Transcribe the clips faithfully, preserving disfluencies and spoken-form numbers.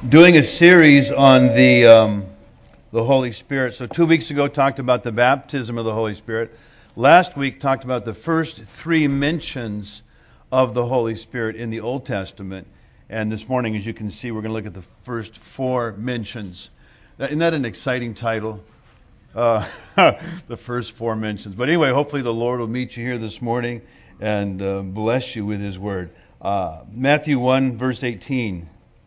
doing a series on the um, the Holy Spirit. So two weeks ago talked about the baptism of the Holy Spirit. Last week talked about the first three mentions of the Holy Spirit in the Old Testament. And this morning, as you can see, we're going to look at the first four mentions. Isn't that an exciting title? Uh, the first four mentions. But anyway, hopefully the Lord will meet you here this morning and uh, bless you with His Word. Uh, Matthew one, verse eighteen.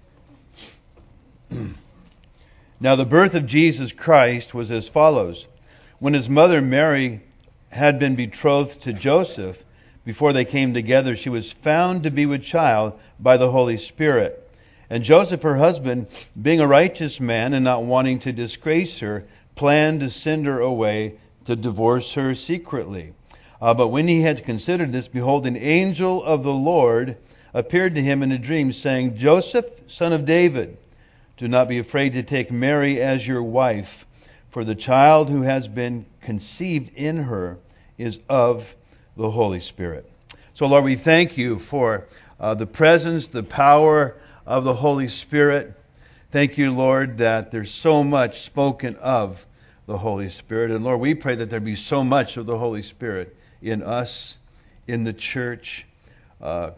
Now the birth of Jesus Christ was as follows. When his mother Mary had been betrothed to Joseph, before they came together, she was found to be with child by the Holy Spirit. And Joseph, her husband, being a righteous man and not wanting to disgrace her, planned to send her away to divorce her secretly. Uh, but when he had considered this, behold, an angel of the Lord appeared to him in a dream, saying, Joseph, son of David, do not be afraid to take Mary as your wife, for the child who has been conceived in her is of the Holy Spirit. So, Lord, we thank you for uh, the presence, the power of the Holy Spirit. Thank you, Lord, that there's so much spoken of the Holy Spirit. And, Lord, we pray that there be so much of the Holy Spirit in us, in the church, uh,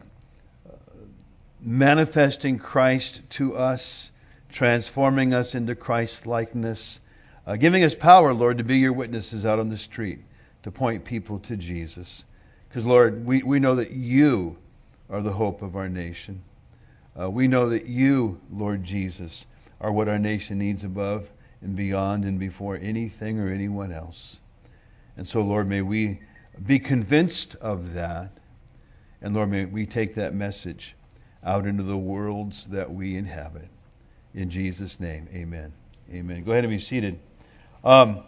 manifesting Christ to us, transforming us into Christ-likeness, uh, giving us power, Lord, to be your witnesses out on the street, to point people to Jesus. Because, Lord, we, we know that you are the hope of our nation. Uh, we know that you, Lord Jesus, are what our nation needs above and beyond and before anything or anyone else. And so, Lord, may we be convinced of that. And, Lord, may we take that message out into the worlds that we inhabit. In Jesus' name, amen. Amen. Go ahead and be seated. Um,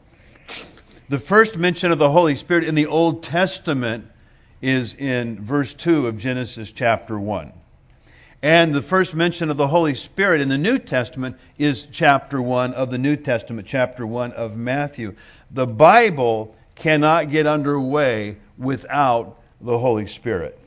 the first mention of the Holy Spirit in the Old Testament is in verse two of Genesis chapter one. And the first mention of the Holy Spirit in the New Testament is chapter one of the New Testament, chapter one of Matthew. The Bible cannot get underway without the Holy Spirit.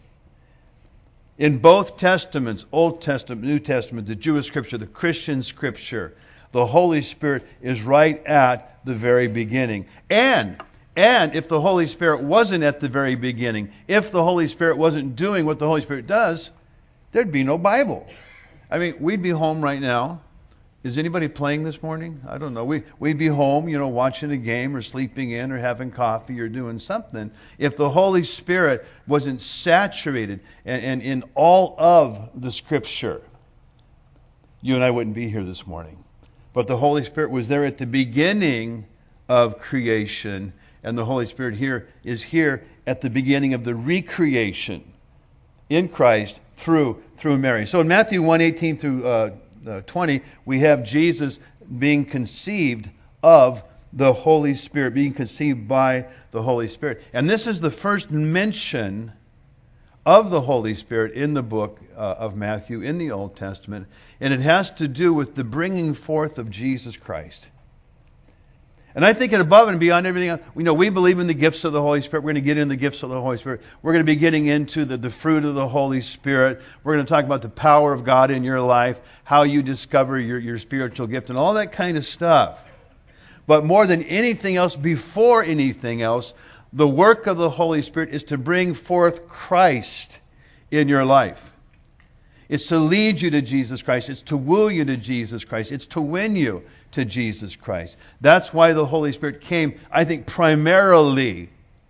In both Testaments, Old Testament, New Testament, the Jewish Scripture, the Christian Scripture, the Holy Spirit is right at the very beginning. And, and if the Holy Spirit wasn't at the very beginning, if the Holy Spirit wasn't doing what the Holy Spirit does, there'd be no Bible. I mean, we'd be home right now. Is anybody playing this morning? I don't know. We, we'd be home, you know, watching a game or sleeping in or having coffee or doing something. If the Holy Spirit wasn't saturated and, and in all of the Scripture, you and I wouldn't be here this morning. But the Holy Spirit was there at the beginning of creation, and the Holy Spirit here is here at the beginning of the recreation in Christ through through Mary. So in Matthew one eighteen through uh, Uh, twenty, we have Jesus being conceived of the Holy Spirit, being conceived by the Holy Spirit. And this is the first mention of the Holy Spirit in the book uh, of Matthew in the Old Testament. And it has to do with the bringing forth of Jesus Christ. And I think it above and beyond everything else, we know we believe in the gifts of the Holy Spirit. We're going to get into the gifts of the Holy Spirit. We're going to be getting into the, the fruit of the Holy Spirit. We're going to talk about the power of God in your life, how you discover your, your spiritual gift, and all that kind of stuff. But more than anything else, before anything else, the work of the Holy Spirit is to bring forth Christ in your life. It's to lead you to Jesus Christ. It's to woo you to Jesus Christ. It's to win you to Jesus Christ. That's why the Holy Spirit came, I think, primarily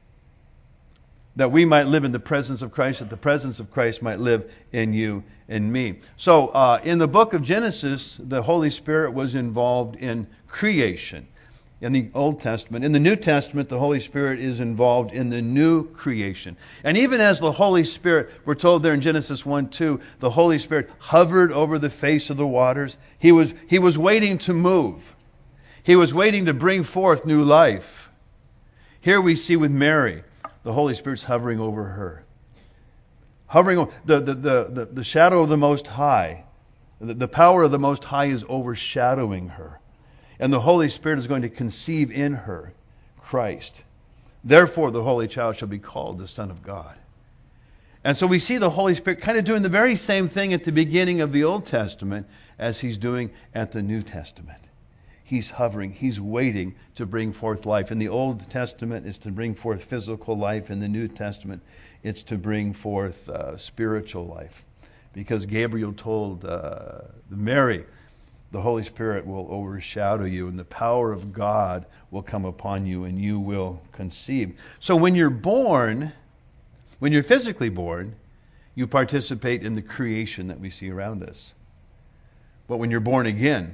that we might live in the presence of Christ, that the presence of Christ might live in you and me. So, uh, in the book of Genesis, the Holy Spirit was involved in creation in the Old Testament. In the New Testament, the Holy Spirit is involved in the new creation. And even as the Holy Spirit, we're told there in Genesis one two, the Holy Spirit hovered over the face of the waters. He was, he was waiting to move. He was waiting to bring forth new life. Here we see with Mary, the Holy Spirit's hovering over her. Hovering over the, the, the, the, the shadow of the Most High. The, the power of the Most High is overshadowing her. And the Holy Spirit is going to conceive in her Christ. Therefore, the Holy Child shall be called the Son of God. And so we see the Holy Spirit kind of doing the very same thing at the beginning of the Old Testament as he's doing at the New Testament. He's hovering. He's waiting to bring forth life. In the Old Testament, it's to bring forth physical life. In the New Testament, it's to bring forth uh, spiritual life. Because Gabriel told uh, Mary, the Holy Spirit will overshadow you, and the power of God will come upon you, and you will conceive. So when you're born, when you're physically born, you participate in the creation that we see around us. But when you're born again,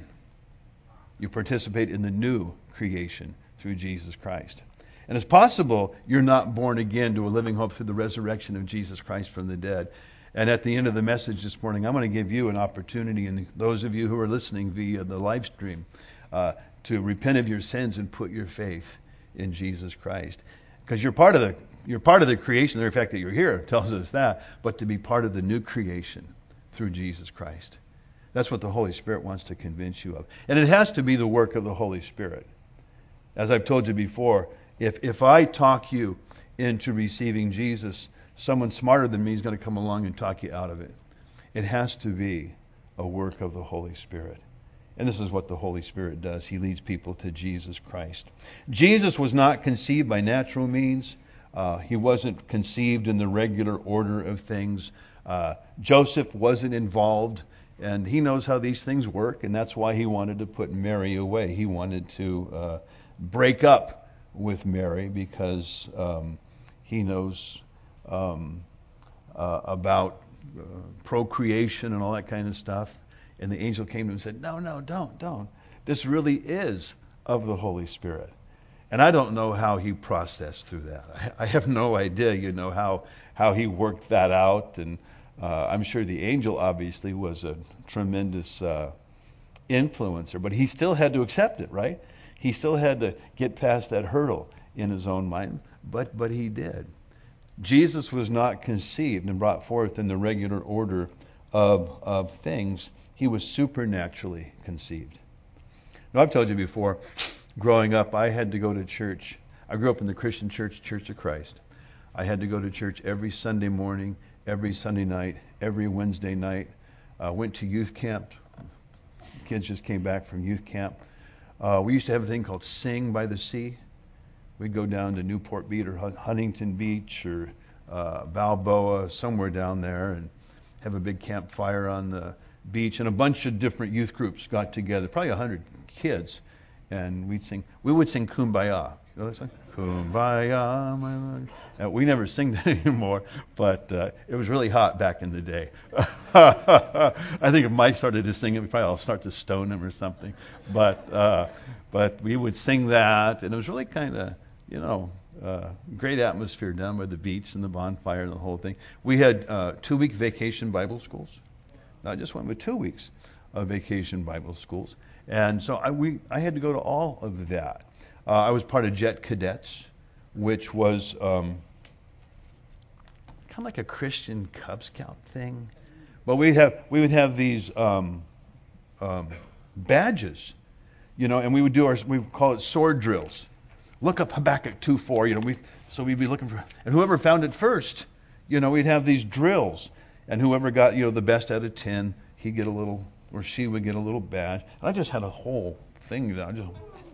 you participate in the new creation through Jesus Christ. And it's possible you're not born again to a living hope through the resurrection of Jesus Christ from the dead. And at the end of the message this morning, I'm going to give you an opportunity, and those of you who are listening via the live stream, uh, to repent of your sins and put your faith in Jesus Christ. Because you're part of the you're part of the creation. The fact that you're here tells us that, but to be part of the new creation through Jesus Christ. That's what the Holy Spirit wants to convince you of. And it has to be the work of the Holy Spirit. As I've told you before, if if I talk you into receiving Jesus, someone smarter than me is going to come along and talk you out of it. It has to be a work of the Holy Spirit. And this is what the Holy Spirit does. He leads people to Jesus Christ. Jesus was not conceived by natural means. Uh, he wasn't conceived in the regular order of things. Uh, Joseph wasn't involved, and he knows how these things work, and that's why he wanted to put Mary away. He wanted to uh, break up with Mary because um, he knows um, uh, about uh, procreation and all that kind of stuff. And the angel came to him and said, no, no, don't, don't. This really is of the Holy Spirit. And I don't know how he processed through that. I, I have no idea, you know, how how he worked that out. And uh, I'm sure the angel obviously was a tremendous uh, influencer, but he still had to accept it, right? He still had to get past that hurdle in his own mind, but but he did. Jesus was not conceived and brought forth in the regular order of of things. He was supernaturally conceived. Now, I've told you before, growing up, I had to go to church. I grew up in the Christian church, Church of Christ. I had to go to church every Sunday morning, every Sunday night, every Wednesday night. Uh, went to youth camp. Kids just came back from youth camp. Uh, we used to have a thing called Sing by the Sea. We'd go down to Newport Beach or Huntington Beach or uh, Balboa, somewhere down there, and have a big campfire on the beach. And a bunch of different youth groups got together, probably a hundred kids, and we'd sing. We would sing Kumbaya. You know that song? Kumbaya, my Lord. Uh, we never sing that anymore, but uh, it was really hot back in the day. I think if Mike started to sing it, we probably all start to stone him or something. But uh, but we would sing that, and it was really kind of, you know, uh, great atmosphere down by the beach and the bonfire and the whole thing. We had uh, two-week vacation Bible schools. I just went with two weeks of vacation Bible schools. And so I, we, I had to go to all of that. Uh, I was part of Jet Cadets, which was um, kind of like a Christian Cub Scout thing. But we'd have, we would have these um, um, badges, you know, and we would do our, we would call it sword drills. Look up Habakkuk two four, you know, we, so we'd be looking for, and whoever found it first, you know, we'd have these drills. And whoever got, you know, the best out of ten, he'd get a little, or she would get a little badge. And I just had a whole thing down.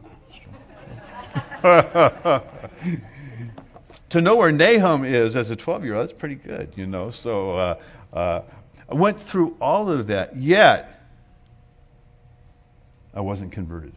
Just to know where Nahum is as a twelve-year-old, that's pretty good, you know. So uh, uh, I went through all of that, yet I wasn't converted.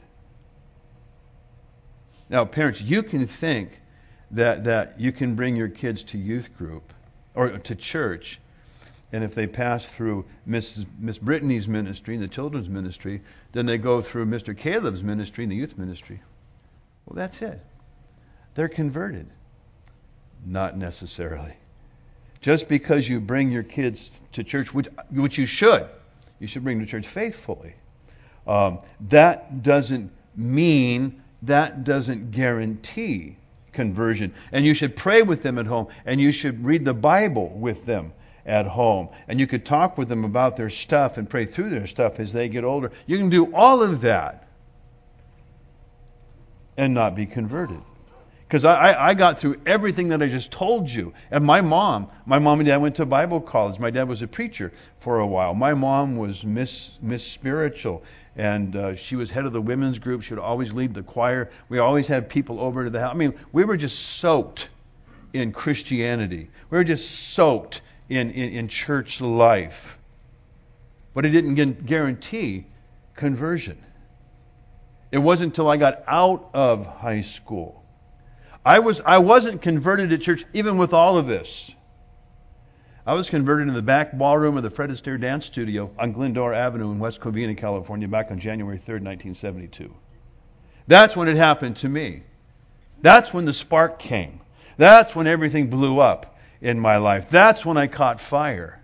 Now, parents, you can think that that you can bring your kids to youth group or to church, and if they pass through Miss Miss Brittany's ministry and the children's ministry, then they go through Mister Caleb's ministry and the youth ministry. Well, that's it. They're converted. Not necessarily. Just because you bring your kids to church, which, which you should, you should bring to church faithfully, um, that doesn't mean, that doesn't guarantee conversion. And you should pray with them at home, and you should read the Bible with them at home. And you could talk with them about their stuff and pray through their stuff as they get older. You can do all of that and not be converted. Because I, I, I got through everything that I just told you. And my mom, my mom and dad went to Bible college. My dad was a preacher for a while. My mom was Miss Miss Spiritual, and uh, she was head of the women's group. She would always lead the choir. We always had people over to the house. I mean, we were just soaked in Christianity. We were just soaked in, in, in church life. But it didn't guarantee conversion. It wasn't until I got out of high school. I was I wasn't converted at church even with all of this. I was converted in the back ballroom of the Fred Astaire Dance Studio on Glendora Avenue in West Covina, California, back on January third, nineteen seventy-two. That's when it happened to me. That's when the spark came. That's when everything blew up in my life. That's when I caught fire.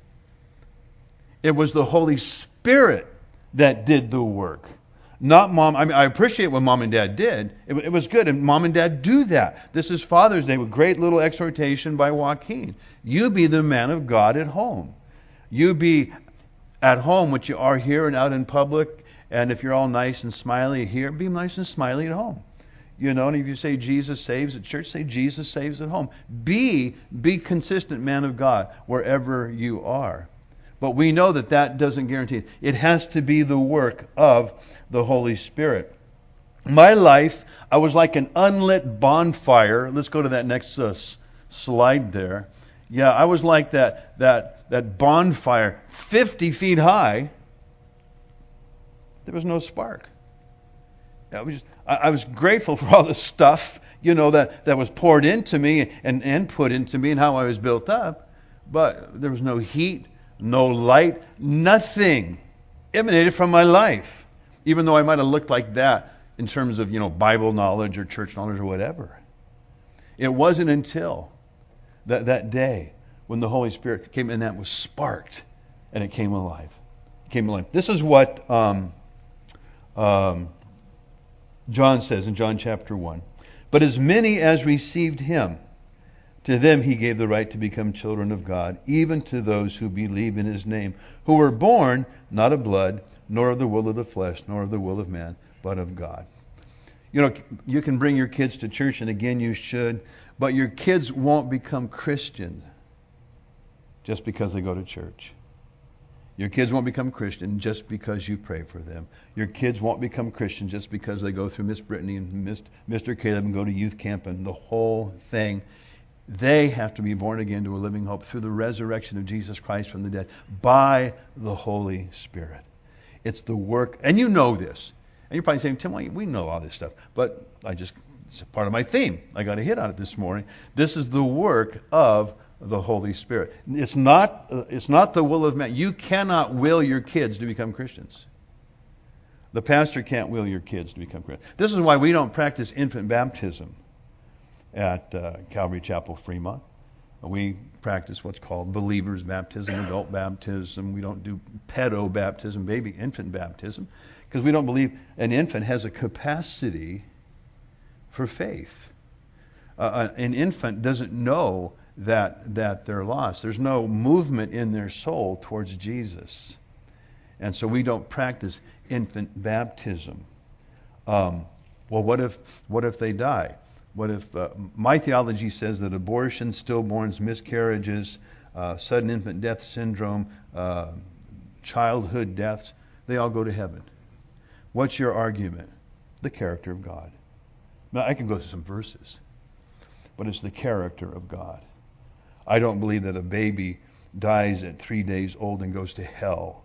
It was the Holy Spirit that did the work. Not mom. I mean, I appreciate what mom and dad did. It, it was good. And mom and dad do that. This is Father's Day with great little exhortation by Joaquin. You be the man of God at home. You be at home, which you are here and out in public. And if you're all nice and smiley here, be nice and smiley at home. You know, and if you say Jesus saves at church, say Jesus saves at home. Be, be consistent man of God wherever you are. But we know that that doesn't guarantee it. It has to be the work of the Holy Spirit. My life, I was like an unlit bonfire. Let's go to that next uh, slide there. Yeah, I was like that that that bonfire, fifty feet high. There was no spark. I was, just, I, I was grateful for all the stuff, you know, that, that was poured into me and, and put into me and how I was built up. But there was no heat. No light, nothing emanated from my life, even though I might have looked like that in terms of, you know, Bible knowledge or church knowledge or whatever. It wasn't until that, that day when the Holy Spirit came and that was sparked and it came alive. It came alive. This is what um, um, John says in John chapter one. But as many as received him, to them he gave the right to become children of God, even to those who believe in his name, who were born not of blood, nor of the will of the flesh, nor of the will of man, but of God. You know, you can bring your kids to church, and again you should, but your kids won't become Christian just because they go to church. Your kids won't become Christian just because you pray for them. Your kids won't become Christian just because they go through Miss Brittany and Mister Caleb and go to youth camp and the whole thing. They have to be born again to a living hope through the resurrection of Jesus Christ from the dead by the Holy Spirit. It's the work, and you know this. And you're probably saying, Tim, well, we know all this stuff. But I just, it's part of my theme. I got to hit on it this morning. This is the work of the Holy Spirit. It's not, uh, it's not the will of man. You cannot will your kids to become Christians. The pastor can't will your kids to become Christians. This is why we don't practice infant baptism at uh, Calvary Chapel, Fremont. We practice what's called believer's baptism, adult baptism. We don't do pedo baptism, baby infant baptism, because we don't believe an infant has a capacity for faith. Uh, an infant doesn't know that that they're lost. There's no movement in their soul towards Jesus. And so we don't practice infant baptism. Um, well, what if what if they die? What if uh, my theology says that abortion, stillborns, miscarriages, uh, sudden infant death syndrome, uh, childhood deaths, they all go to heaven. What's your argument? The character of God. Now, I can go through some verses, but it's the character of God. I don't believe that a baby dies at three days old and goes to hell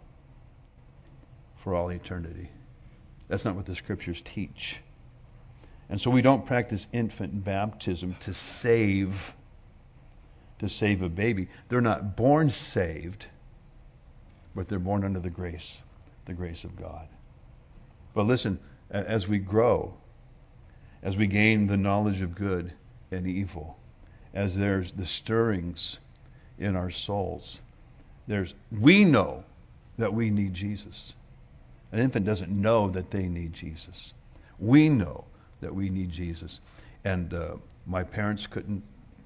for all eternity. That's not what the scriptures teach. And so we don't practice infant baptism to save, to save a baby. They're not born saved, but they're born under the grace, the grace of God. But listen, as we grow, as we gain the knowledge of good and evil, as there's the stirrings in our souls, there's we know that we need Jesus. An infant doesn't know that they need Jesus. We know that we need Jesus. And uh, my parents couldn't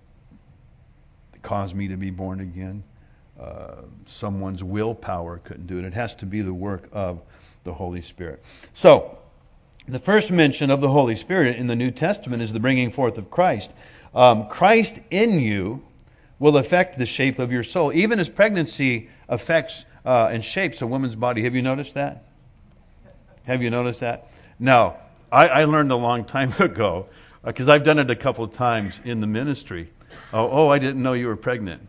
cause me to be born again. Uh, someone's willpower couldn't do it. It has to be the work of the Holy Spirit. So, The first mention of the Holy Spirit in the New Testament is the bringing forth of Christ. Um, Christ in you will affect the shape of your soul, even as pregnancy affects uh, and shapes a woman's body. Have you noticed that? Have you noticed that? Now, I, I learned a long time ago, because uh, I've done it a couple of times in the ministry. Oh, oh, I didn't know you were pregnant.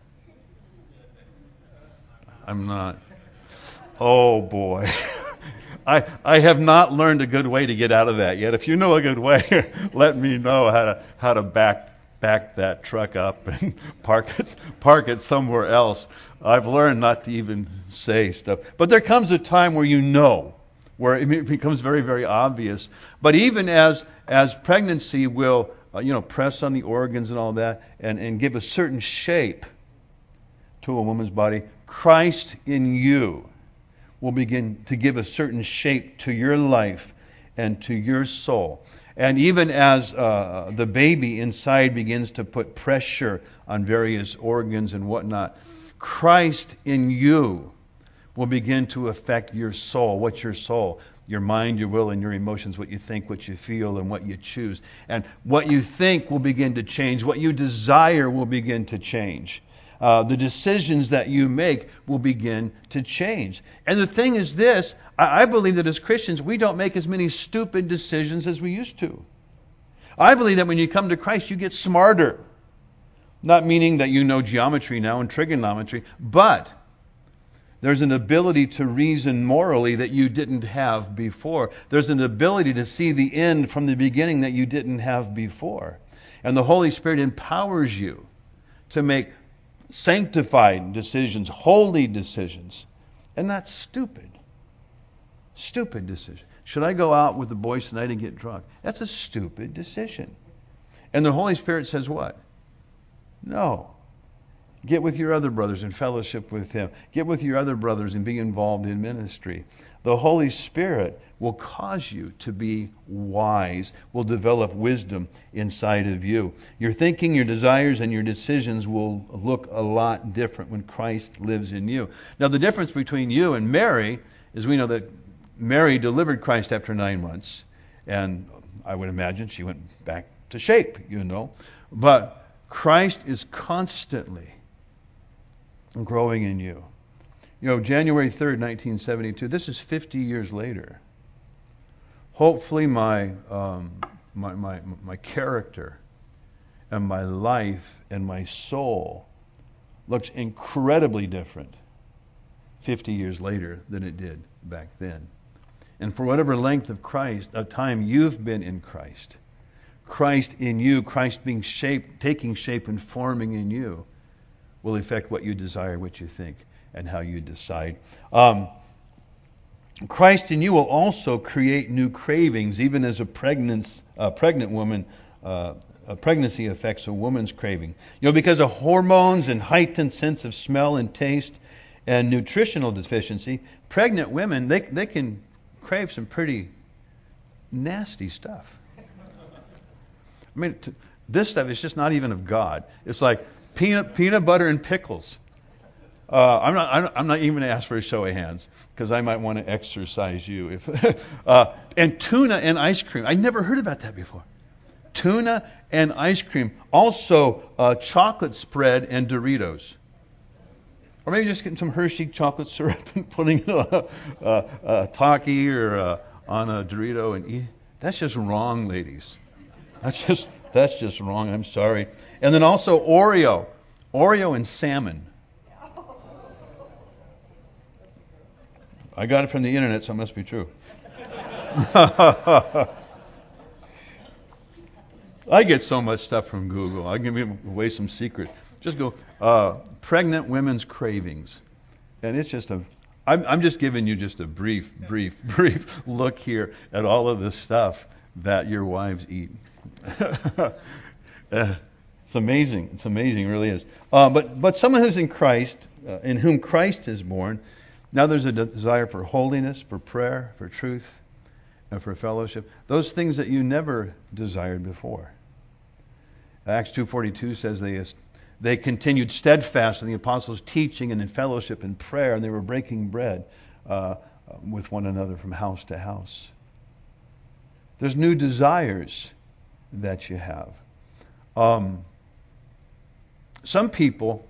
I'm not. Oh, boy. I, I have not learned a good way to get out of that yet. If you know a good way, let me know how to how to back back that truck up and park it park it somewhere else. I've learned not to even say stuff. But there comes a time where you know, where it becomes very, very obvious. But even as as pregnancy will uh, you know press on the organs and all that, and, and give a certain shape to a woman's body, Christ in you will begin to give a certain shape to your life and to your soul. And even as uh, the baby inside begins to put pressure on various organs and whatnot, Christ in you will begin to affect your soul. What's your soul? Your mind, your will, and your emotions, what you think, what you feel, and what you choose. And what you think will begin to change. What you desire will begin to change. Uh, the decisions that you make will begin to change. And the thing is this, I, I believe that as Christians, we don't make as many stupid decisions as we used to. I believe that when you come to Christ, you get smarter. Not meaning that you know geometry now and trigonometry, but there's an ability to reason morally that you didn't have before. There's an ability to see the end from the beginning that you didn't have before. And the Holy Spirit empowers you to make sanctified decisions, holy decisions, and not stupid. Stupid decision. Should I go out with the boys tonight and get drunk? That's a stupid decision. And the Holy Spirit says what? No. Get with your other brothers and fellowship with Him. Get with your other brothers and be involved in ministry. The Holy Spirit will cause you to be wise, will develop wisdom inside of you. Your thinking, your desires, and your decisions will look a lot different when Christ lives in you. Now, the difference between you and Mary is we know that Mary delivered Christ after nine months, and I would imagine she went back to shape, you know. But Christ is constantly growing in you. You know, January third, nineteen seventy-two, this is fifty years later. Hopefully my, um, my, my, my character and my life and my soul looks incredibly different fifty years later than it did back then. And for whatever length of Christ, of time you've been in Christ, Christ in you, Christ being shaped, taking shape and forming in you, will affect what you desire, what you think, and how you decide. Um, Christ in you will also create new cravings, even as a pregnant, uh, pregnant woman, uh, a pregnancy affects a woman's craving. You know, because of hormones and heightened sense of smell and taste and nutritional deficiency, pregnant women, they they can crave some pretty nasty stuff. I mean, t- this stuff is just not even of God. It's like peanut peanut butter and pickles. Uh, I'm not. I'm not even going to ask for a show of hands because I might want to exercise you. If uh, and tuna and ice cream. I never heard about that before. Tuna and ice cream. Also, uh, chocolate spread and Doritos. Or maybe just getting some Hershey chocolate syrup and putting it on a, a, a Taki or a, on a Dorito and eat. That's just wrong, ladies. That's just that's just wrong. I'm sorry. And then also Oreo, Oreo and salmon. I got it from the internet, so it must be true. I get so much stuff from Google. I'll give you away some secrets. Just go, uh, pregnant women's cravings. And it's just a, I'm, I'm just giving you just a brief, brief, brief look here at all of the stuff that your wives eat. uh, it's amazing. It's amazing, it really is. Uh, but, but someone who's in Christ, uh, in whom Christ is born, now there's a desire for holiness, for prayer, for truth, and for fellowship. Those things that you never desired before. Acts two forty-two says they they continued steadfast in the apostles' teaching and in fellowship and prayer, and they were breaking bread uh, with one another from house to house. There's new desires that you have. Um, some people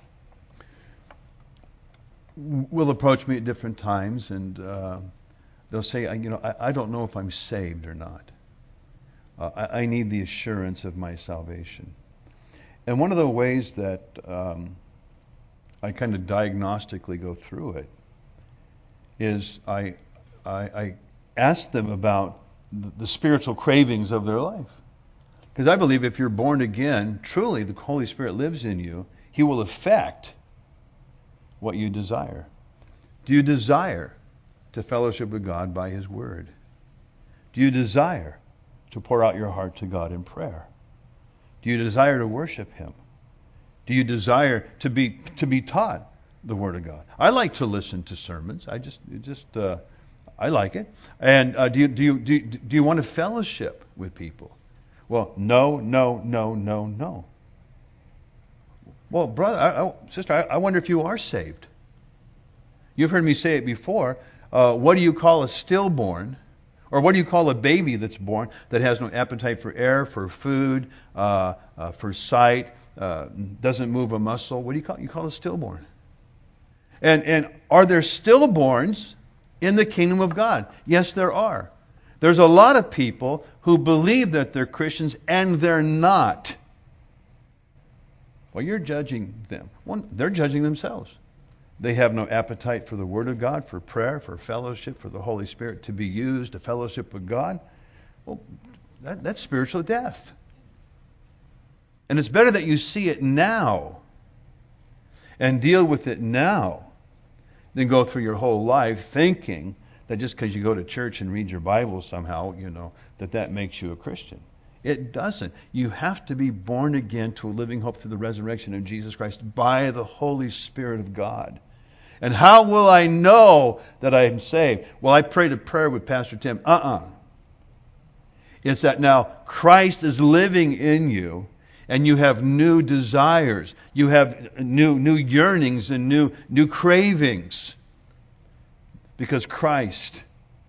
will approach me at different times, and uh, they'll say, you know, I, I don't know if I'm saved or not. Uh, I, I need the assurance of my salvation. And one of the ways that um, I kind of diagnostically go through it is I, I, I ask them about the, the spiritual cravings of their life. Because I believe if you're born again, truly the Holy Spirit lives in you, He will affect what you desire. Do you desire to fellowship with God by His Word? Do you desire to pour out your heart to God in prayer? Do you desire to worship Him? Do you desire to be to be taught the Word of God? I like to listen to sermons. I just it just uh, I like it. And uh, do you do you do you, do you want to fellowship with people? Well, no, no, no, no, no. Well, brother, I, I, sister, I, I wonder if you are saved. You've heard me say it before. Uh, what do you call a stillborn? Or what do you call a baby that's born that has no appetite for air, for food, uh, uh, for sight, uh, doesn't move a muscle? What do you call it? You call it a stillborn. And, and are there stillborns in the kingdom of God? Yes, there are. There's a lot of people who believe that they're Christians and they're not. Well, you're judging them. One, they're judging themselves. They have no appetite for the Word of God, for prayer, for fellowship, for the Holy Spirit to be used to fellowship with God. Well, that, that's spiritual death. And it's better that you see it now and deal with it now than go through your whole life thinking that just because you go to church and read your Bible somehow, you know, that that makes you a Christian. It doesn't. You have to be born again to a living hope through the resurrection of Jesus Christ by the Holy Spirit of God. And how will I know that I am saved? Well, I prayed a prayer with Pastor Tim. Uh-uh. It's that now Christ is living in you, and you have new desires. You have new new yearnings and new new cravings. Because Christ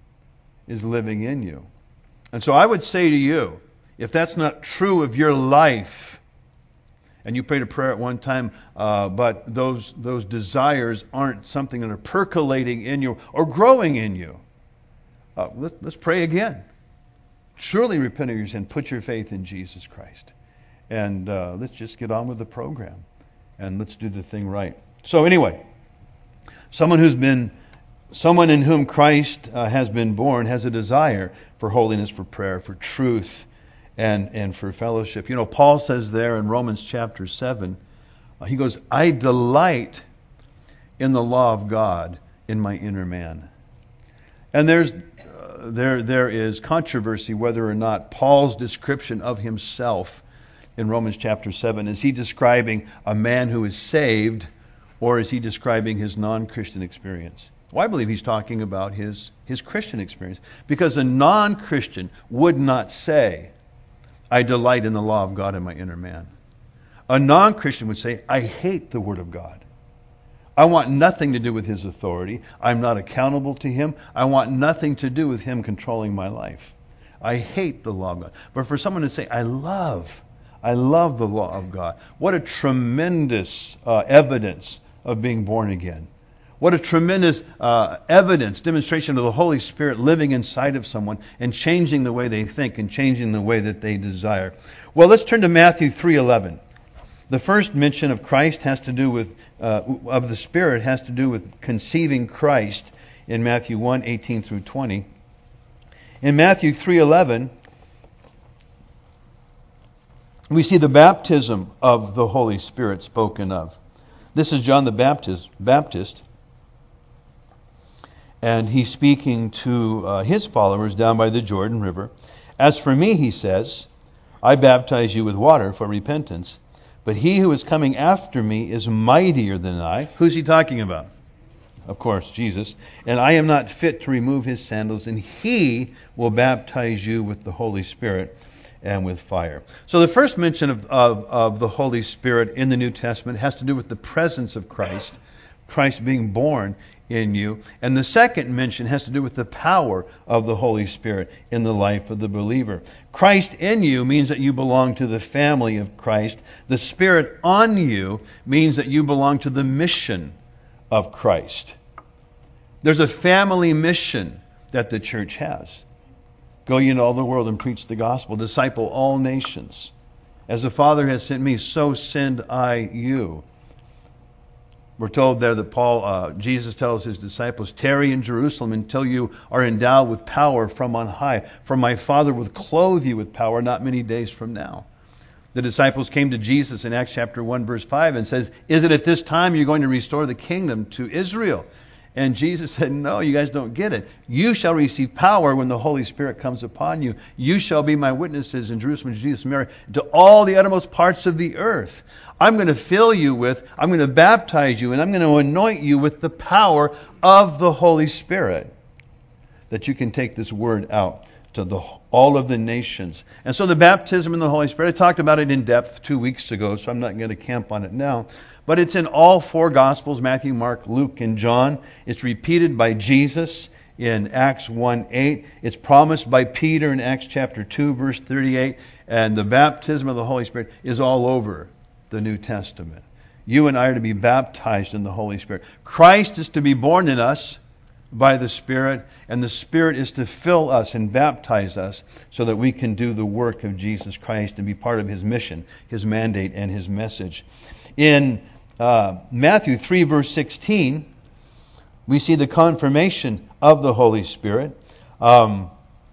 is living in you. And so I would say to you, if that's not true of your life, and you prayed a prayer at one time, uh, but those those desires aren't something that are percolating in you or growing in you, uh, let, let's pray again. Surely repent of your sin. Put your faith in Jesus Christ. And uh, let's just get on with the program. And let's do the thing right. So anyway, someone who's been Someone in whom Christ uh, has been born has a desire for holiness, for prayer, for truth, and, and for fellowship. You know, Paul says there in Romans chapter seven, uh, he goes, I delight in the law of God in my inner man. And there's uh, there there is controversy whether or not Paul's description of himself in Romans chapter seven, is he describing a man who is saved, or is he describing his non-Christian experience? Well, I believe he's talking about his, his Christian experience. Because a non-Christian would not say, I delight in the law of God in my inner man. A non-Christian would say, I hate the Word of God. I want nothing to do with His authority. I'm not accountable to Him. I want nothing to do with Him controlling my life. I hate the law of God. But for someone to say, I love, I love the law of God. What a tremendous uh, evidence of being born again. What a tremendous uh, evidence, demonstration of the Holy Spirit living inside of someone and changing the way they think and changing the way that they desire. Well, let's turn to Matthew three eleven. The first mention of Christ has to do with, uh, of the Spirit has to do with conceiving Christ in Matthew one eighteen through twenty. In Matthew three eleven, we see the baptism of the Holy Spirit spoken of. This is John the Baptist, Baptist. And he's speaking to uh, his followers down by the Jordan River. As for me, he says, I baptize you with water for repentance. But he who is coming after me is mightier than I. Who's he talking about? Of course, Jesus. And I am not fit to remove his sandals, and he will baptize you with the Holy Spirit and with fire. So the first mention of, of, of the Holy Spirit in the New Testament has to do with the presence of Christ. Christ being born in you. And the second mention has to do with the power of the Holy Spirit in the life of the believer. Christ in you means that you belong to the family of Christ. The Spirit on you means that you belong to the mission of Christ. There's a family mission that the church has. Go ye into all the world and preach the gospel. Disciple all nations. As the Father has sent me, so send I you. We're told there that Paul, uh, Jesus tells his disciples, tarry in Jerusalem until you are endowed with power from on high. For my Father will clothe you with power not many days from now. The disciples came to Jesus in Acts chapter one, verse five, and says, is it at this time you're going to restore the kingdom to Israel? And Jesus said, no, you guys don't get it. You shall receive power when the Holy Spirit comes upon you. You shall be my witnesses in Jerusalem, Judea, Samaria, to all the uttermost parts of the earth. I'm going to fill you with, I'm going to baptize you, and I'm going to anoint you with the power of the Holy Spirit, that you can take this word out to the, all of the nations. And so the baptism in the Holy Spirit, I talked about it in depth two weeks ago, so I'm not going to camp on it now. But it's in all four Gospels, Matthew, Mark, Luke, and John. It's repeated by Jesus in Acts one eight. It's promised by Peter in Acts chapter two, verse thirty-eight. And the baptism of the Holy Spirit is all over the New Testament. You and I are to be baptized in the Holy Spirit. Christ is to be born in us by the Spirit, and the Spirit is to fill us and baptize us so that we can do the work of Jesus Christ and be part of His mission, His mandate, and His message. In uh, Matthew three, verse sixteen, we see the confirmation of the Holy Spirit. Um,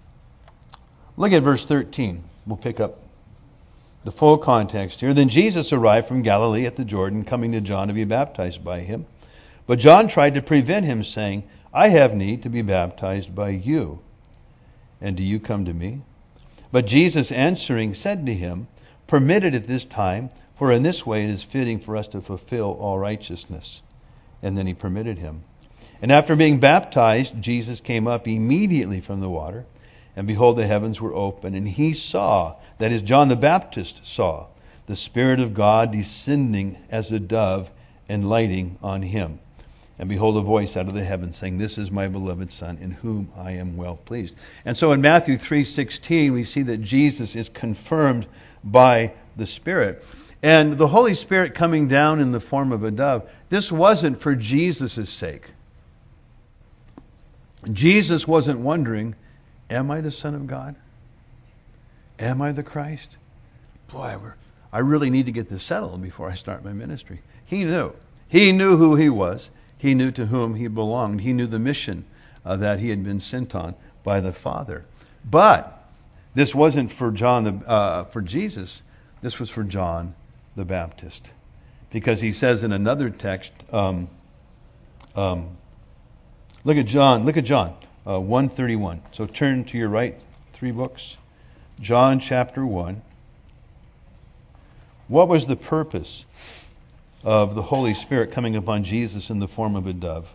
look at verse thirteen. We'll pick up the full context here. Then Jesus arrived from Galilee at the Jordan, coming to John to be baptized by him. But John tried to prevent him, saying, I have need to be baptized by you, and do you come to me? But Jesus answering said to him, permit it at this time, for in this way it is fitting for us to fulfill all righteousness. And then he permitted him. And after being baptized, Jesus came up immediately from the water, and behold, the heavens were open, and he saw, that is, John the Baptist saw, the Spirit of God descending as a dove and lighting on him. And behold, a voice out of the heavens saying, this is my beloved Son, in whom I am well pleased. And so in Matthew three sixteen, we see that Jesus is confirmed by the Spirit. And the Holy Spirit coming down in the form of a dove, this wasn't for Jesus' sake. Jesus wasn't wondering, am I the Son of God? Am I the Christ? Boy, we're, I really need to get this settled before I start my ministry. He knew. He knew who he was. He knew to whom he belonged. He knew the mission uh, that he had been sent on by the Father. But this wasn't for John, the, uh, for Jesus. This was for John the Baptist, because he says in another text, um, um, look at John. Look at John uh, one thirty-one. So turn to your right, three books. John chapter one. What was the purpose of the Holy Spirit coming upon Jesus in the form of a dove?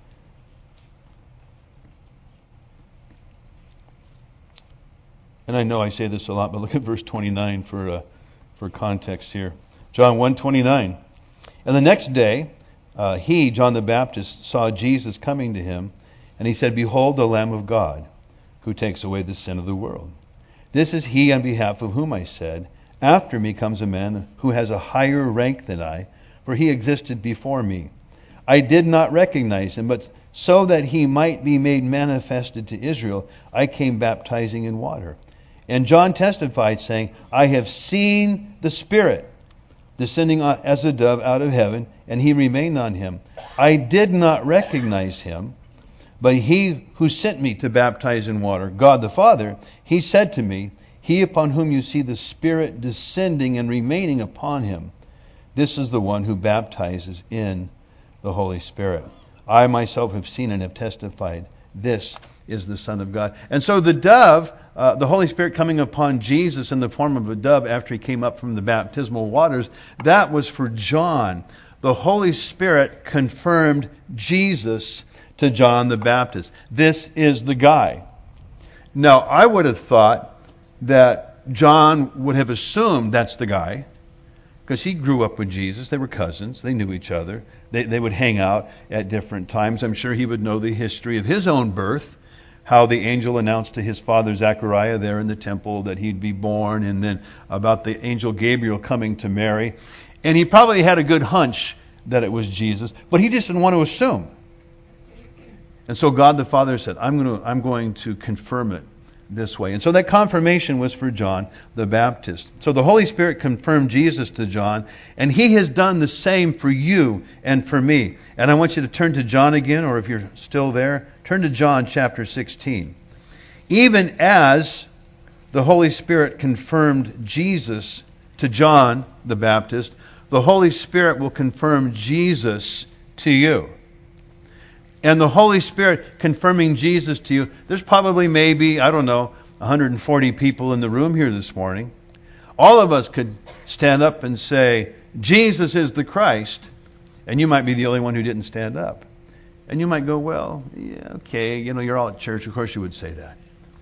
And I know I say this a lot, but look at verse twenty-nine for uh, for context here. John one twenty-nine. And the next day, uh, he, John the Baptist, saw Jesus coming to him, and he said, behold, the Lamb of God, who takes away the sin of the world. This is he on behalf of whom I said, after me comes a man who has a higher rank than I, for he existed before me. I did not recognize him, but so that he might be made manifested to Israel, I came baptizing in water. And John testified, saying, I have seen the Spirit descending as a dove out of heaven, and he remained on him. I did not recognize him, but he who sent me to baptize in water, God the Father, he said to me, he upon whom you see the Spirit descending and remaining upon him, this is the one who baptizes in the Holy Spirit. I myself have seen and have testified. This is the Son of God. And so the dove, uh, the Holy Spirit coming upon Jesus in the form of a dove after he came up from the baptismal waters, that was for John. The Holy Spirit confirmed Jesus to John the Baptist. This is the guy. Now, I would have thought that John would have assumed that's the guy, because he grew up with Jesus. They were cousins. They knew each other. They, they would hang out at different times. I'm sure he would know the history of his own birth, how the angel announced to his father Zechariah there in the temple that he'd be born, and then about the angel Gabriel coming to Mary. And he probably had a good hunch that it was Jesus, but he just didn't want to assume. And so God the Father said, I'm going to, I'm going to confirm it this way. And so that confirmation was for John the Baptist. So the Holy Spirit confirmed Jesus to John, and he has done the same for you and for me. And I want you to turn to John again, or if you're still there, turn to John chapter sixteen. Even as the Holy Spirit confirmed Jesus to John the Baptist, the Holy Spirit will confirm Jesus to you. And the Holy Spirit confirming Jesus to you, there's probably maybe, I don't know, one hundred forty people in the room here this morning. All of us could stand up and say, Jesus is the Christ, and you might be the only one who didn't stand up. And you might go, well, yeah, okay, you know, you're all at church, of course you would say that.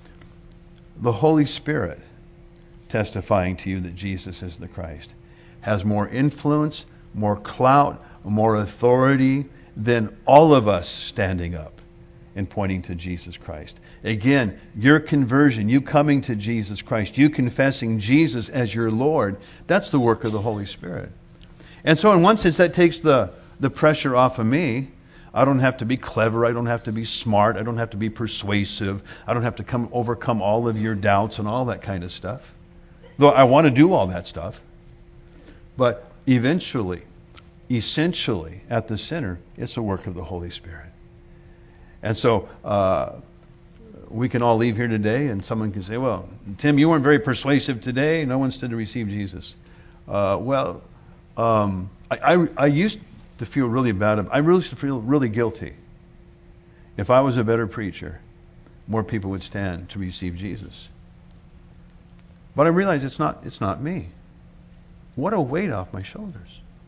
The Holy Spirit testifying to you that Jesus is the Christ has more influence, more clout, more authority than all of us standing up and pointing to Jesus Christ. Again, your conversion, you coming to Jesus Christ, you confessing Jesus as your Lord, that's the work of the Holy Spirit. And so in one sense that takes the, the pressure off of me. I don't have to be clever, I don't have to be smart, I don't have to be persuasive, I don't have to come overcome all of your doubts and all that kind of stuff. Though I want to do all that stuff. But eventually, essentially, at the center, it's a work of the Holy Spirit. And so uh, we can all leave here today and someone can say, well, Tim, you weren't very persuasive today. No one stood to receive Jesus. Uh, well, um, I, I, I used to feel really bad. I really used to feel really guilty. If I was a better preacher, more people would stand to receive Jesus. But I realize it's not, it's not me. What a weight off my shoulders.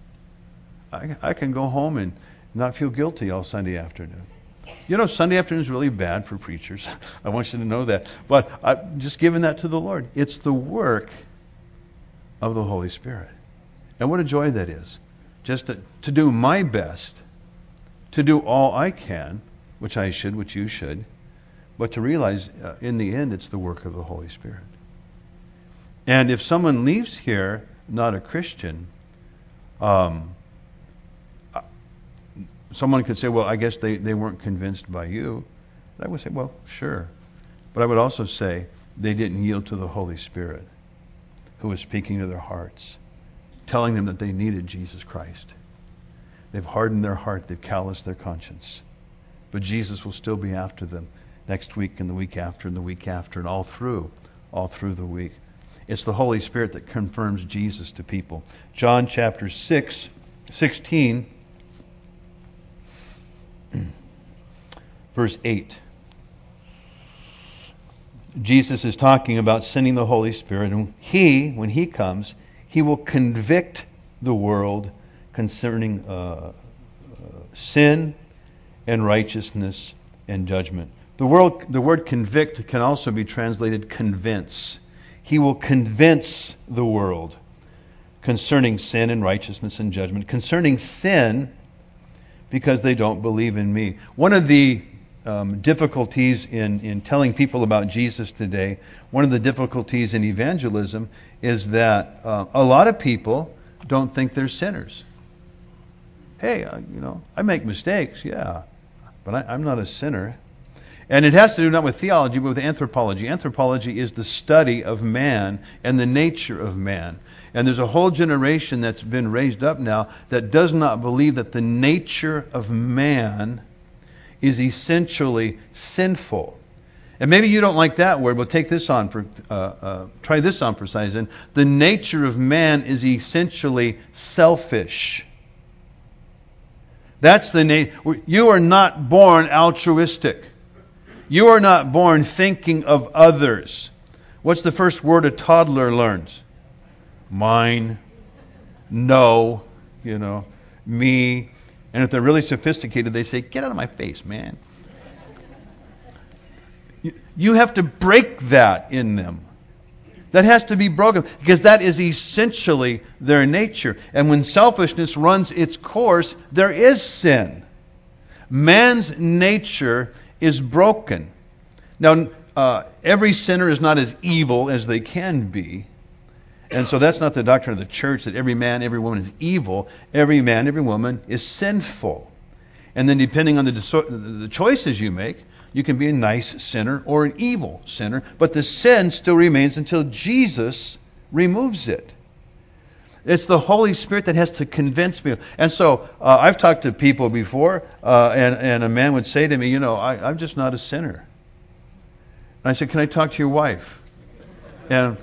I, I can go home and not feel guilty all Sunday afternoon. You know, Sunday afternoon is really bad for preachers. I want you to know that. But I'm just giving that to the Lord. It's the work of the Holy Spirit. And what a joy that is. Just to, to do my best, to do all I can, which I should, which you should, but to realize uh, in the end it's the work of the Holy Spirit. And if someone leaves here not a Christian, um, someone could say, well, I guess they, they weren't convinced by you. I would say, well, sure. But I would also say they didn't yield to the Holy Spirit who was speaking to their hearts, telling them that they needed Jesus Christ. They've hardened their heart. They've calloused their conscience. But Jesus will still be after them next week and the week after and the week after and all through, all through the week. It's the Holy Spirit that confirms Jesus to people. John chapter six, sixteen, verse eight. Jesus is talking about sending the Holy Spirit, and He, when He comes, He will convict the world concerning uh, uh, sin and righteousness and judgment. The word, the word convict can also be translated convince. He will convince the world concerning sin and righteousness and judgment. Concerning sin, because they don't believe in me. One of the um, difficulties in, in telling people about Jesus today, one of the difficulties in evangelism is that uh, a lot of people don't think they're sinners. Hey, uh, you know, I make mistakes, yeah, but I, I'm not a sinner. And it has to do not with theology, but with anthropology. Anthropology is the study of man and the nature of man. And there's a whole generation that's been raised up now that does not believe that the nature of man is essentially sinful. And maybe you don't like that word, but take this on for uh, uh, try this on for size. And the nature of man is essentially selfish. That's the nature. You are not born altruistic. You are not born thinking of others. What's the first word a toddler learns? Mine. No. You know. Me. And if they're really sophisticated, they say, get out of my face, man. You have to break that in them. That has to be broken because that is essentially their nature. And when selfishness runs its course, there is sin. Man's nature is broken. Now, uh, every sinner is not as evil as they can be. And so that's not the doctrine of the church, that every man, every woman is evil. Every man, every woman is sinful. And then depending on the, the choices you make, you can be a nice sinner or an evil sinner, but the sin still remains until Jesus removes it. It's the Holy Spirit that has to convince me. And so uh, I've talked to people before, uh, and, and a man would say to me, you know, I, I'm just not a sinner. And I said, can I talk to your wife? And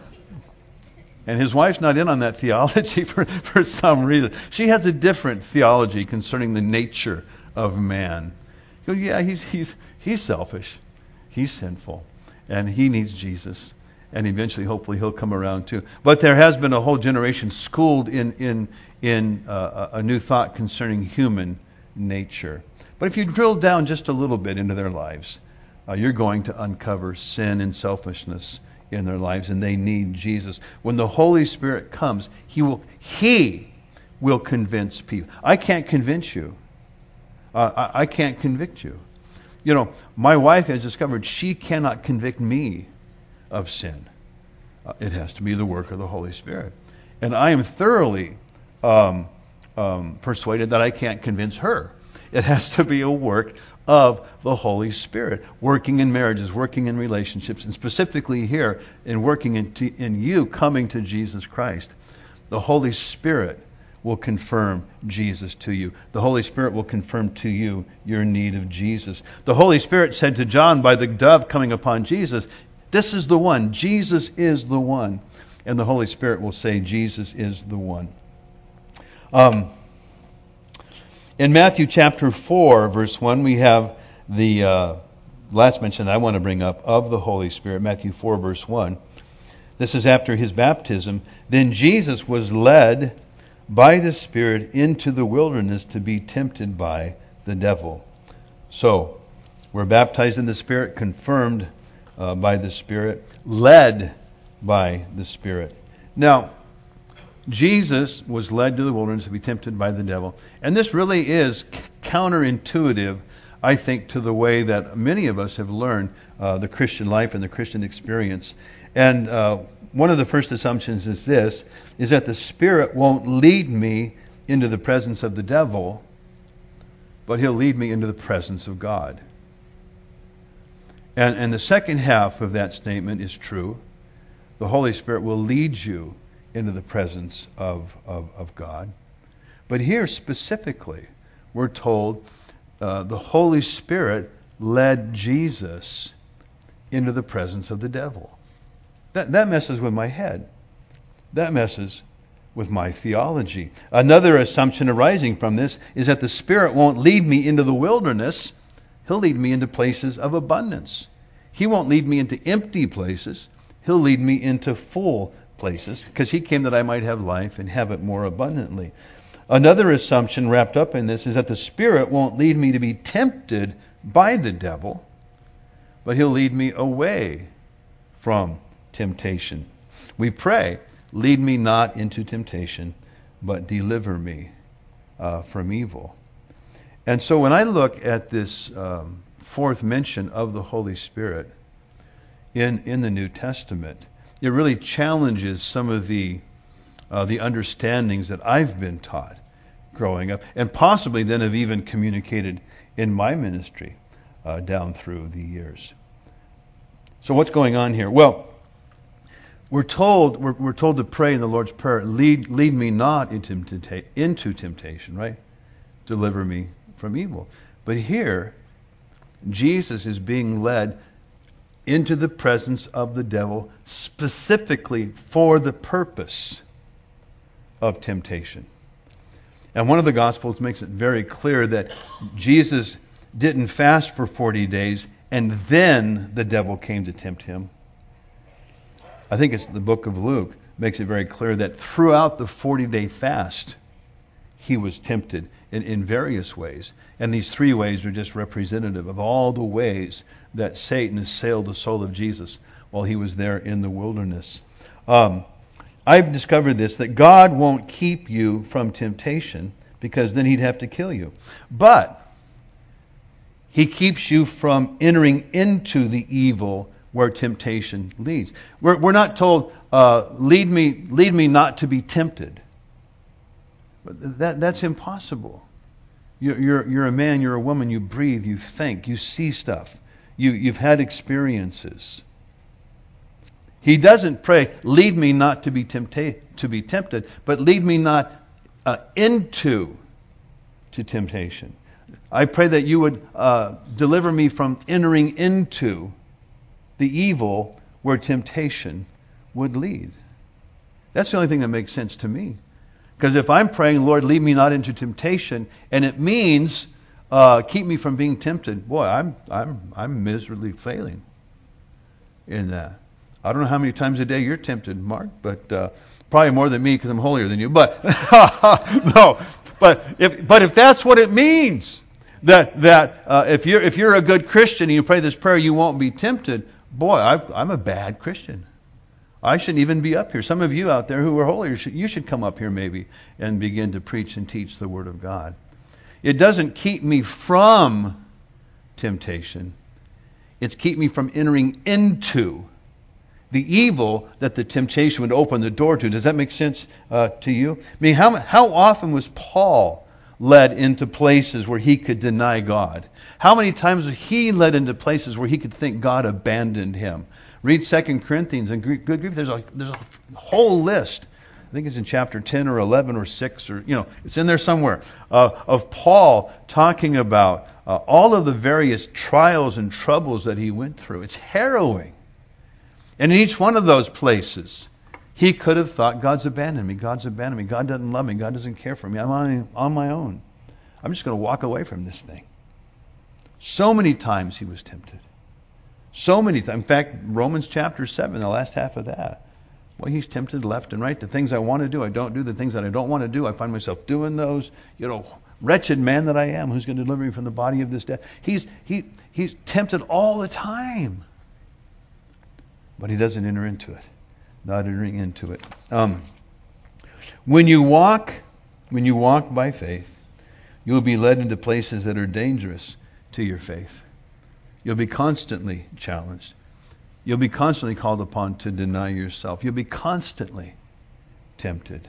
and his wife's not in on that theology for, for some reason. She has a different theology concerning the nature of man. He goes, yeah, he's he's he's selfish, he's sinful, and he needs Jesus, and eventually, hopefully, he'll come around too. But there has been a whole generation schooled in in in uh, a new thought concerning human nature. But if you drill down just a little bit into their lives, uh, you're going to uncover sin and selfishness in their lives, and they need Jesus. When the Holy Spirit comes, He will He will convince people. I can't convince you. Uh, I, I can't convict you. You know, my wife has discovered she cannot convict me of sin. Uh, it has to be the work of the Holy Spirit. And I am thoroughly um, um, persuaded that I can't convince her. It has to be a work of the Holy Spirit, working in marriages, working in relationships, and specifically here in working in, t- in you coming to Jesus Christ. The Holy Spirit will confirm Jesus to you. The Holy Spirit will confirm to you your need of Jesus. The Holy Spirit said to John by the dove coming upon Jesus, this is the one. Jesus is the one. And the Holy Spirit will say, Jesus is the one. Um, in Matthew chapter four, verse one, we have the uh, last mention I want to bring up of the Holy Spirit. Matthew four, verse one. This is after his baptism. Then Jesus was led by the Spirit into the wilderness to be tempted by the devil. So, we're baptized in the Spirit, confirmed uh, by the Spirit, led by the Spirit. Now, Jesus was led to the wilderness to be tempted by the devil. And this really is c- counterintuitive, I think, to the way that many of us have learned uh, the Christian life and the Christian experience. And uh, one of the first assumptions is this, is that the Spirit won't lead me into the presence of the devil, but He'll lead me into the presence of God. And, and the second half of that statement is true. The Holy Spirit will lead you into the presence of, of, of God. But here specifically, we're told uh, the Holy Spirit led Jesus into the presence of the devil. That, that messes with my head. That messes with my theology. Another assumption arising from this is that the Spirit won't lead me into the wilderness. He'll lead me into places of abundance. He won't lead me into empty places. He'll lead me into full places, because He came that I might have life and have it more abundantly. Another assumption wrapped up in this is that the Spirit won't lead me to be tempted by the devil, but He'll lead me away from temptation. We pray, lead me not into temptation, but deliver me uh, from evil. And so when I look at this um, fourth mention of the Holy Spirit in, in the New Testament, it really challenges some of the uh, the understandings that I've been taught growing up, and possibly then have even communicated in my ministry uh, down through the years. So what's going on here? Well, we're told we're, we're told to pray in the Lord's Prayer, lead lead me not into, into temptation, right? Deliver me from evil. But here, Jesus is being led into the presence of the devil specifically for the purpose of temptation. And one of the Gospels makes it very clear that Jesus didn't fast for forty days and then the devil came to tempt Him. I think it's the book of Luke makes it very clear that throughout the forty-day fast, He was tempted in, in various ways. And these three ways are just representative of all the ways that Satan assailed the soul of Jesus while He was there in the wilderness. Um, I've discovered this, that God won't keep you from temptation because then he'd have to kill you. But he keeps you from entering into the evil where temptation leads. We're, we're not told, uh, lead me, lead me not to be tempted. That, that's impossible. You're, you're, you're a man, you're a woman, you breathe, you think, you see stuff. You, you've had experiences. He doesn't pray, lead me not to be, tempta- to be tempted, but lead me not uh, into to temptation. I pray that you would uh, deliver me from entering into the evil where temptation would lead. That's the only thing that makes sense to me. Because if I'm praying, Lord, lead me not into temptation, and it means uh, keep me from being tempted, boy, I'm I'm I'm miserably failing in that. I don't know how many times a day you're tempted, Mark, but uh, probably more than me because I'm holier than you. But no, but if but if that's what it means, that that uh, if you're if you're a good Christian and you pray this prayer, you won't be tempted. Boy, I've, I'm a bad Christian. I shouldn't even be up here. Some of you out there who are holier, you should come up here maybe and begin to preach and teach the Word of God. It doesn't keep me from temptation. It's keep me from entering into the evil that the temptation would open the door to. Does that make sense uh, to you? I mean, how how often was Paul led into places where he could deny God? How many times was he led into places where he could think God abandoned him? Read Second Corinthians and good grief, there's a there's a whole list. I think it's in chapter ten or eleven or six, or you know, it's in there somewhere, uh, of Paul talking about uh, all of the various trials and troubles that he went through. It's harrowing. And in each one of those places, he could have thought, God's abandoned me, God's abandoned me, God doesn't love me, God doesn't care for me, I'm on, on my own. I'm just going to walk away from this thing. So many times he was tempted. So many times. In fact, Romans chapter seven, the last half of that. Well, he's tempted left and right. The things I want to do, I don't do. The things that I don't want to do, I find myself doing those. You know, wretched man that I am, who's going to deliver me from the body of this death? He's he he's tempted all the time. But he doesn't enter into it. Not entering into it. Um, when you walk, when you walk by faith, you'll be led into places that are dangerous to your faith. You'll be constantly challenged. You'll be constantly called upon to deny yourself. You'll be constantly tempted.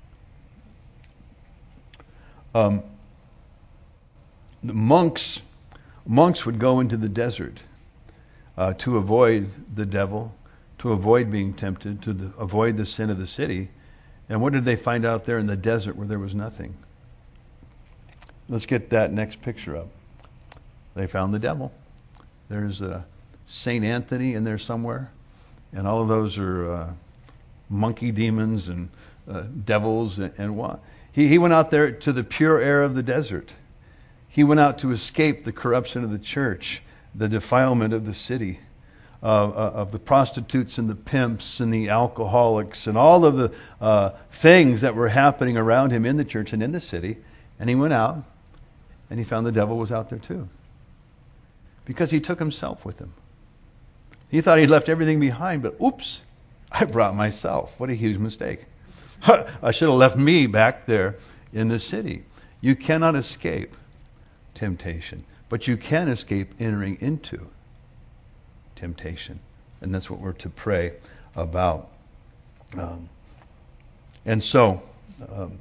Um, the monks, monks would go into the desert uh, to avoid the devil, to avoid being tempted, to the, avoid the sin of the city. And what did they find out there in the desert where there was nothing? Let's get that next picture up. They found the devil. There's uh, Saint Anthony in there somewhere, and all of those are uh, monkey demons and uh, devils and, and what. He, he went out there to the pure air of the desert. He went out to escape the corruption of the church, the defilement of the city, uh, uh, of the prostitutes and the pimps and the alcoholics and all of the uh, things that were happening around him in the church and in the city. And he went out, and he found the devil was out there too. Because he took himself with him. He thought he'd left everything behind, but oops, I brought myself. What a huge mistake. I should have left me back there in the city. You cannot escape temptation, but you can escape entering into temptation. And that's what we're to pray about. Um, and so, um,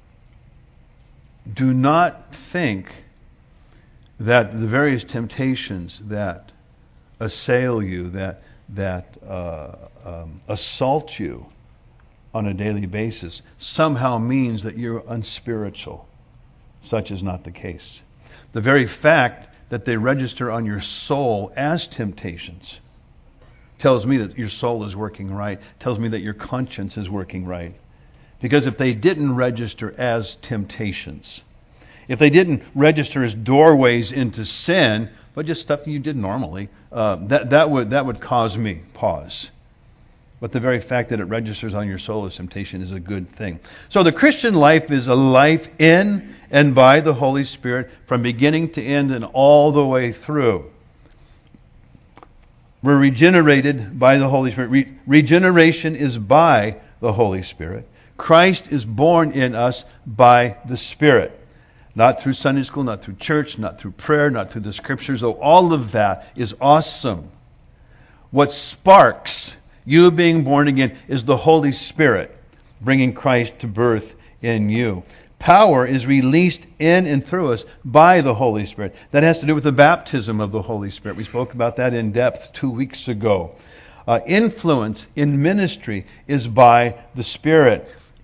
do not think that the various temptations that assail you, that that uh, um, assault you on a daily basis, somehow means that you're unspiritual. Such is not the case. The very fact that they register on your soul as temptations tells me that your soul is working right, tells me that your conscience is working right. Because if they didn't register as temptations, if they didn't register as doorways into sin, but just stuff that you did normally, uh, that that would that would cause me pause. But the very fact that it registers on your soul as temptation is a good thing. So the Christian life is a life in and by the Holy Spirit from beginning to end and all the way through. We're regenerated by the Holy Spirit. Re- regeneration is by the Holy Spirit. Christ is born in us by the Spirit. Not through Sunday school, not through church, not through prayer, not through the Scriptures, though all of that is awesome. What sparks you being born again is the Holy Spirit bringing Christ to birth in you. Power is released in and through us by the Holy Spirit. That has to do with the baptism of the Holy Spirit. We spoke about that in depth two weeks ago. Uh, influence in ministry is by the Spirit.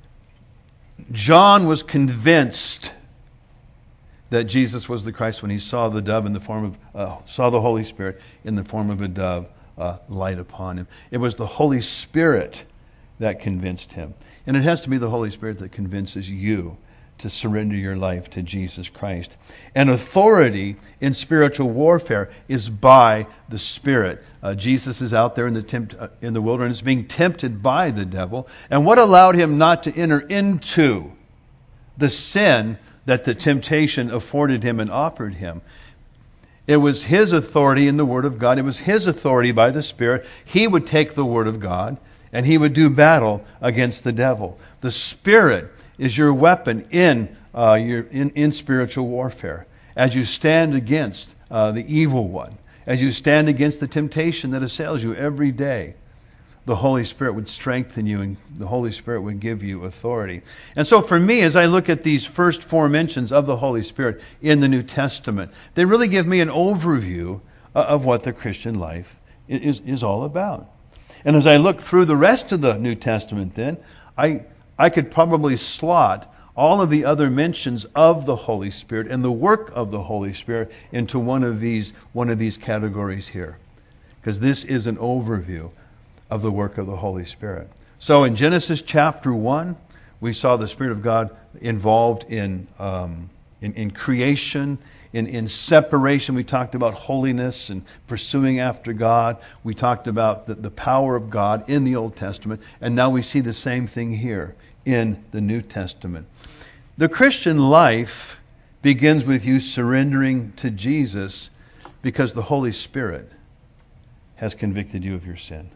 John was convinced that Jesus was the Christ when he saw the dove in the form of, uh, saw the Holy Spirit in the form of a dove uh, light upon him. It was the Holy Spirit that convinced him. And it has to be the Holy Spirit that convinces you to surrender your life to Jesus Christ. And authority in spiritual warfare is by the Spirit. Uh, Jesus is out there in the tempt, uh, in the wilderness being tempted by the devil. And what allowed him not to enter into the sin that the temptation afforded him and offered him? It was his authority in the Word of God. It was his authority by the Spirit. He would take the Word of God and he would do battle against the devil. The Spirit is your weapon in uh, your in, in spiritual warfare as you stand against uh, the evil one, as you stand against the temptation that assails you every day. The Holy Spirit would strengthen you, and the Holy Spirit would give you authority. And so for me, as I look at these first four mentions of the Holy Spirit in the New Testament, they really give me an overview of what the Christian life is, is all about. And as I look through the rest of the New Testament then, I I could probably slot all of the other mentions of the Holy Spirit and the work of the Holy Spirit into one of these one of these categories here. Because this is an overview of the work of the Holy Spirit. So in Genesis chapter one, we saw the Spirit of God involved in um, in, in creation, in, in separation. We talked about holiness and pursuing after God. We talked about the, the power of God in the Old Testament. And now we see the same thing here in the New Testament. The Christian life begins with you surrendering to Jesus because the Holy Spirit has convicted you of your sin.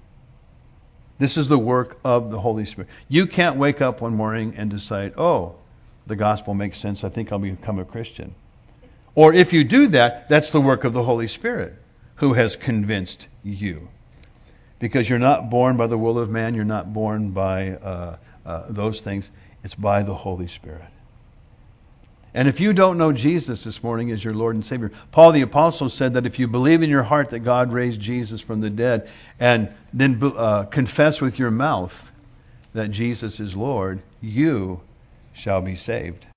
This is the work of the Holy Spirit. You can't wake up one morning and decide, oh, the gospel makes sense, I think I'll become a Christian. Or if you do that, that's the work of the Holy Spirit who has convinced you. Because you're not born by the will of man, you're not born by uh, uh, those things. It's by the Holy Spirit. And if you don't know Jesus this morning as your Lord and Savior, Paul the Apostle said that if you believe in your heart that God raised Jesus from the dead and then uh, confess with your mouth that Jesus is Lord, you shall be saved.